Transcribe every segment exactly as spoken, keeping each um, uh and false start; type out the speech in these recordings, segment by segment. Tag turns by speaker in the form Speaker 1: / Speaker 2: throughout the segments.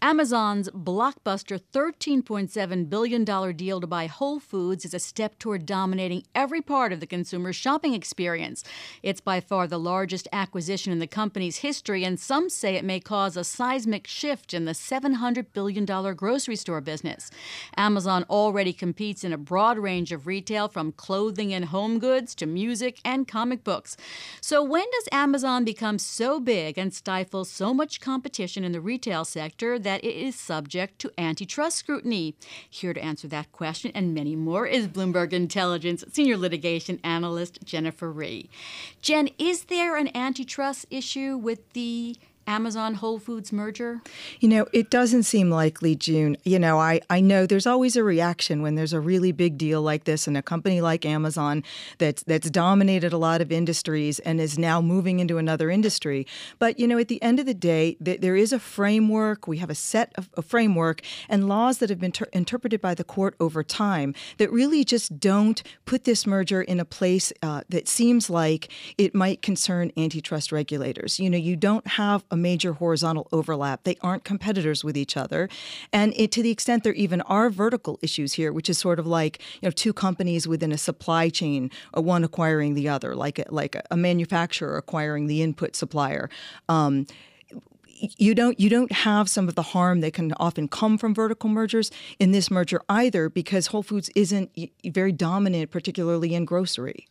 Speaker 1: Amazon's blockbuster thirteen point seven billion dollars deal to buy Whole Foods is a step toward dominating every part of the consumer shopping experience. It's by far the largest acquisition in the company's history, and some say it may cause a seismic shift in the seven hundred billion dollars grocery store business. Amazon already competes in a broad range of retail, from clothing and home goods to music and comic books. So when does Amazon become so big and stifle so much competition in the retail sector that it is subject to antitrust scrutiny? Here to answer that question and many more is Bloomberg Intelligence senior litigation analyst Jennifer Rie. Jen, is there an antitrust issue with the Amazon Whole Foods merger?
Speaker 2: You know, it doesn't seem likely, June. You know, I, I know there's always a reaction when there's a really big deal like this and a company like Amazon that's that's dominated a lot of industries and is now moving into another industry. But, you know, at the end of the day, th- there is a framework. We have a set of a framework and laws that have been ter- interpreted by the court over time that really just don't put this merger in a place uh, that seems like it might concern antitrust regulators. You know, you don't have a major horizontal overlap. They aren't competitors with each other. And it, to the extent there even are vertical issues here, which is sort of like, you know, two companies within a supply chain, uh, one acquiring the other, like a, like a manufacturer acquiring the input supplier. Um, You don't you don't have some of the harm that can often come from vertical mergers in this merger either, because Whole Foods isn't very dominant, particularly in grocery.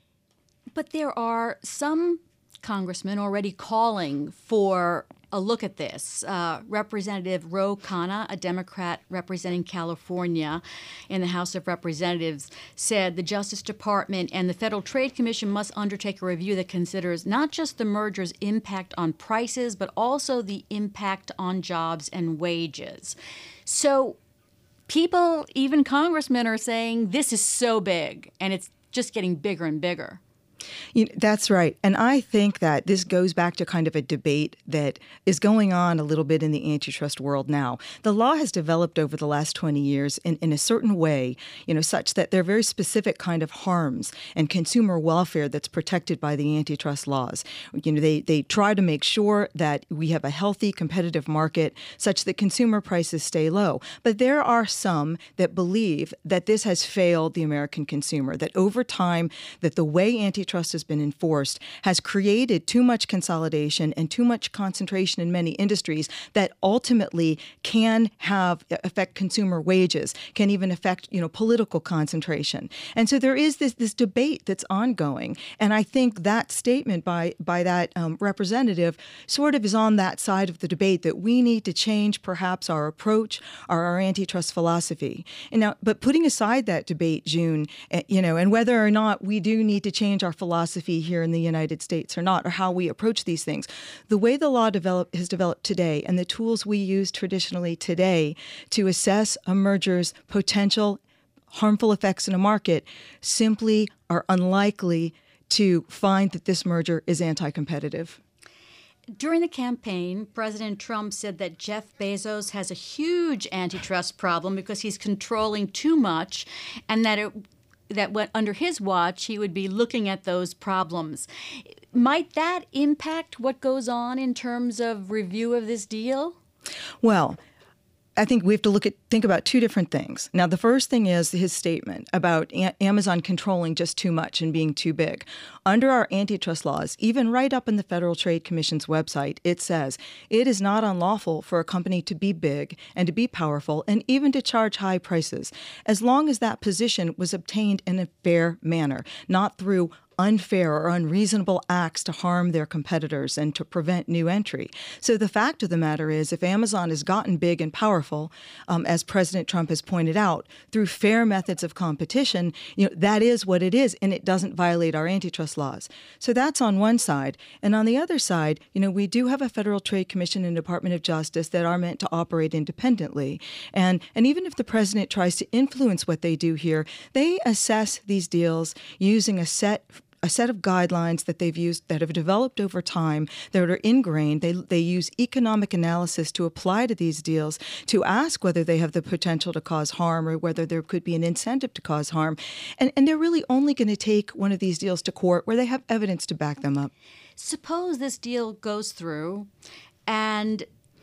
Speaker 1: But there are some congressmen already calling for a look at this. Uh, Representative Ro Khanna, a Democrat representing California in the House of Representatives, said the Justice Department and the Federal Trade Commission must undertake a review that considers not just the merger's impact on prices, but also the impact on jobs and wages. So people, even congressmen, are saying this is so big, and it's just getting bigger and bigger.
Speaker 2: You know, that's right. And I think that this goes back to kind of a debate that is going on a little bit in the antitrust world now. The law has developed over the last twenty years in, in a certain way, you know, such that there are very specific kind of harms and consumer welfare that's protected by the antitrust laws. You know, they, they try to make sure that we have a healthy, competitive market such that consumer prices stay low. But there are some that believe that this has failed the American consumer, that over time, that the way antitrust Trust has been enforced has created too much consolidation and too much concentration in many industries that ultimately can have affect consumer wages, can even affect, you know, political concentration. And so there is this this debate that's ongoing. And I think that statement by by that um, representative sort of is on that side of the debate, that we need to change perhaps our approach or our antitrust philosophy. And now, but putting aside that debate, June, uh, you know, and whether or not we do need to change our philosophy here in the United States or not, or how we approach these things. The way the law develop, has developed today and the tools we use traditionally today to assess a merger's potential harmful effects in a market simply are unlikely to find that this merger is anti-competitive.
Speaker 1: During the campaign, President Trump said that Jeff Bezos has a huge antitrust problem because he's controlling too much, and that it that went under his watch, he would be looking at those problems. Might that impact what goes on in terms of review of this deal?
Speaker 2: Well, I think we have to look at think about two different things. Now, the first thing is his statement about a- Amazon controlling just too much and being too big. Under our antitrust laws, even right up in the Federal Trade Commission's website, it says it is not unlawful for a company to be big and to be powerful and even to charge high prices, as long as that position was obtained in a fair manner, not through unfair or unreasonable acts to harm their competitors and to prevent new entry. So the fact of the matter is, if Amazon has gotten big and powerful, um, as President Trump has pointed out, through fair methods of competition, you know, that is what it is, and it doesn't violate our antitrust laws. So that's on one side. And on the other side, you know, we do have a Federal Trade Commission and Department of Justice that are meant to operate independently. And, and even if the president tries to influence what they do here, they assess these deals using a set a set of guidelines that they've used that have developed over time that are ingrained. They they use economic analysis to apply to these deals to ask whether they have the potential to cause harm or whether there could be an incentive to cause harm. And, and they're really only going to take one of these deals to court where they have evidence to back them up.
Speaker 1: Suppose this deal goes through and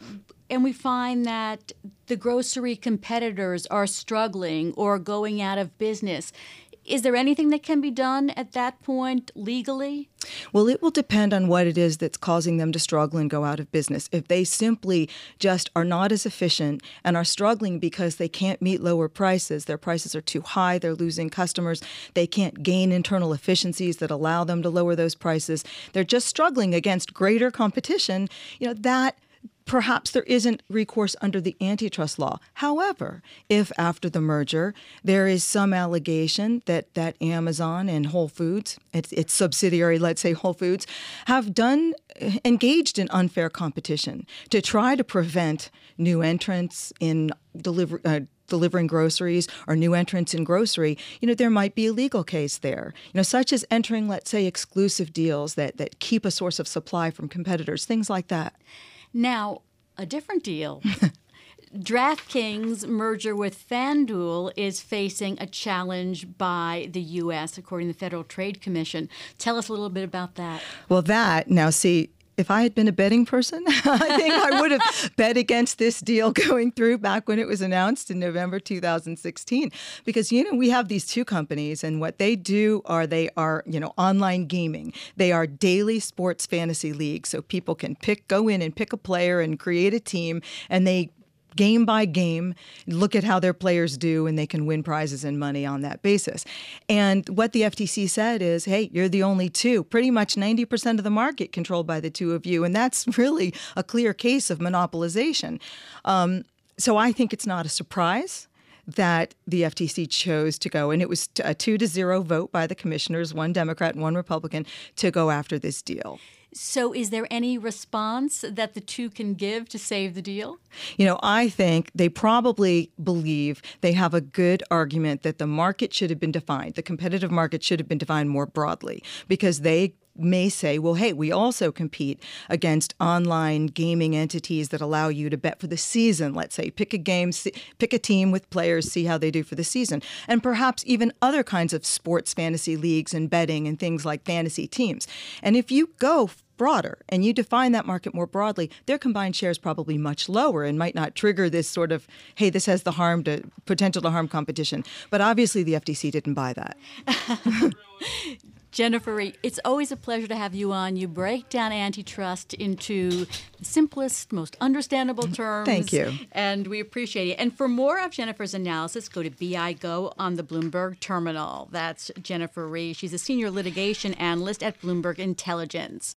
Speaker 1: and we find that the grocery competitors are struggling or going out of business. Is there anything that can be done at that point legally?
Speaker 2: Well, it will depend on what it is that's causing them to struggle and go out of business. If they simply just are not as efficient and are struggling because they can't meet lower prices, their prices are too high, they're losing customers, they can't gain internal efficiencies that allow them to lower those prices, they're just struggling against greater competition, you know, that perhaps there isn't recourse under the antitrust law. However, if after the merger there is some allegation that, that Amazon and Whole Foods, its, its subsidiary, let's say Whole Foods, have done engaged in unfair competition to try to prevent new entrants in deliver, uh, delivering groceries or new entrants in grocery, you know, there might be a legal case there, you know, such as entering, let's say, exclusive deals that, that keep a source of supply from competitors, things like that.
Speaker 1: Now, a different deal. DraftKings' merger with FanDuel is facing a challenge by the U S, according to the Federal Trade Commission. Tell us a little bit about that.
Speaker 2: Well, that, now see, if I had been a betting person, I think I would have bet against this deal going through back when it was announced in November two thousand sixteen. Because, you know, we have these two companies, and what they do are they are, you know, online gaming. They are daily sports fantasy leagues. So people can pick, go in and pick a player and create a team, and they game by game, look at how their players do, and they can win prizes and money on that basis. And what the F T C said is, hey, you're the only two. Pretty much ninety percent of the market controlled by the two of you, and that's really a clear case of monopolization. Um, so I think it's not a surprise that the F T C chose to go, and it was a two to zero vote by the commissioners, one Democrat and one Republican, to go after this deal.
Speaker 1: So is there any response that the two can give to save the deal?
Speaker 2: You know, I think they probably believe they have a good argument that the market should have been defined, the competitive market should have been defined more broadly, because they may say, well, hey, we also compete against online gaming entities that allow you to bet for the season. Let's say pick a game, see, pick a team with players, see how they do for the season. And perhaps even other kinds of sports fantasy leagues and betting and things like fantasy teams. And if you go broader and you define that market more broadly, their combined share is probably much lower and might not trigger this sort of, hey, this has the harm to potential to harm competition. But obviously the F T C didn't buy that.
Speaker 1: Jennifer Rie, it's always a pleasure to have you on. You break down antitrust into the simplest, most understandable terms.
Speaker 2: Thank you.
Speaker 1: And we appreciate it. And for more of Jennifer's analysis, go to B I Go on the Bloomberg Terminal. That's Jennifer Rie. She's a senior litigation analyst at Bloomberg Intelligence.